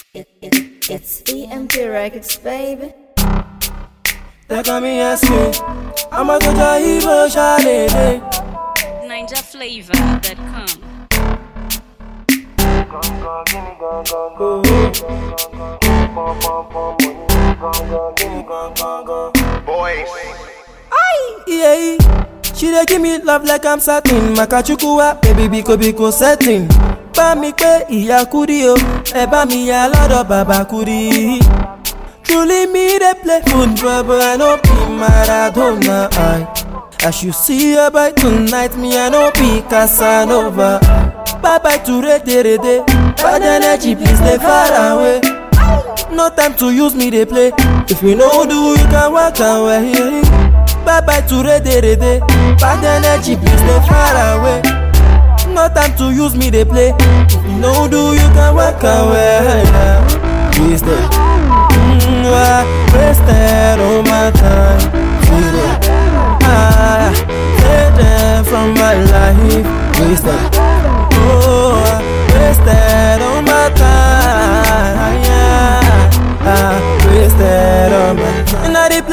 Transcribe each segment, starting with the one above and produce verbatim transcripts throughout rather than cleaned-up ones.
It, it, it's E M P Records, baby. They call me S K. I'm a good Ivo Shade. Ninja Flavor dot com. Boys. Yeah, she dey give me love like I'm satin. Makachukuwa, baby biko biko setting. Bá mi pé ìyá kúdí o, ẹ bá mi yà lọ́dọ̀ bàbá kúdí. Truly me dey play football, but I no be Maradona. I, as you see her by tonight, me I no be Casanova. Bye bye to rede rede, bad energy please stay far away. No time to use me dey play. If you no do, you can walk away. Bye bye to rede rede, bad energy please stay far away. No time to use me dey play. If you no do, you can walk away. Wasted, mm, I wasted all my time. Faded, I faded from my life. Wasted, oh, I wasted all my time. Yeah, I wasted all my time. Inna the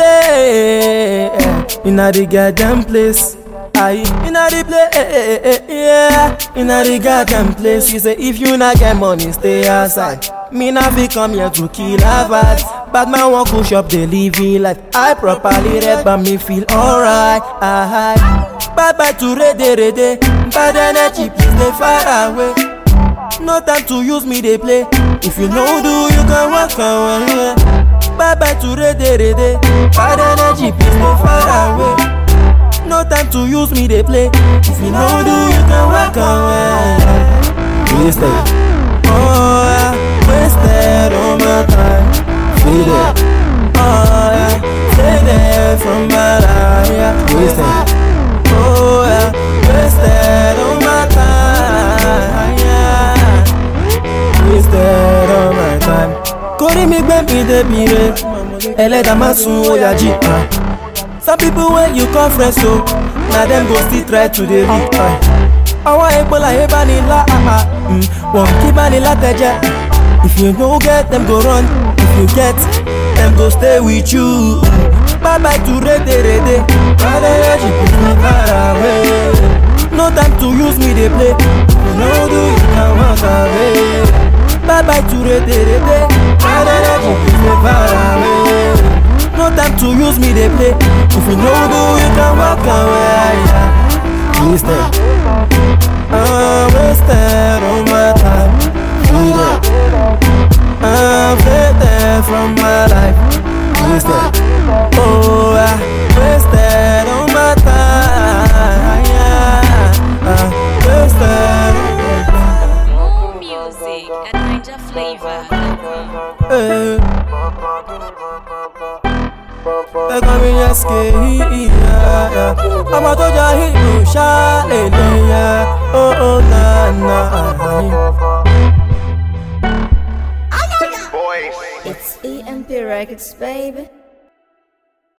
play, inna the goddamn place. I inna the place, yeah, inna the goddamn place. She say if you not get money, stay outside. Me not fi come here to kill a vibes. Bad man won't push up the living life. I properly read but me feel alright. I bye bye to rede rede. Bad energy please stay far away. No time to use me they play. If you no do you can walk away. Bye bye to rede rede. Bad energy please stay far away. No time to use me they play. If you no do you can walk away. Wasted, oh yeah, wasted all my time. Faded, oh yeah, faded from my life. Yeah. Wasted, oh yeah, wasted all my time. Yeah, wasted all my time. Kori mi gbe mi debi re, ẹlẹ́dàá má sùn ó yá jí. Some people when you conference so, now them go still try to dey read. Àwọn epo láyé bá ní lá, wọ́n kí bá ní látẹ̀jẹ́. If you no get, them go run. If you get, them go stay with you. Bye bye to rede rede. Bad energy put me far away. No time to use me they play. If you no do, you can walk away. Bye bye to rede rede. Bad energy put me far away. No time to use me they play. If you no do, you can walk away. Wasted, I wasted all my time. Faded, I'm faded from my life. Wasted, oh I wasted all my time. Yeah, I wasted all my time. More music at Ninja Flavor dot com. Hey. They call me S K, yeah, yeah. I'm a toja hero, shine, yeah. Oh, oh, na, na. Boys. It's E M P Records, baby.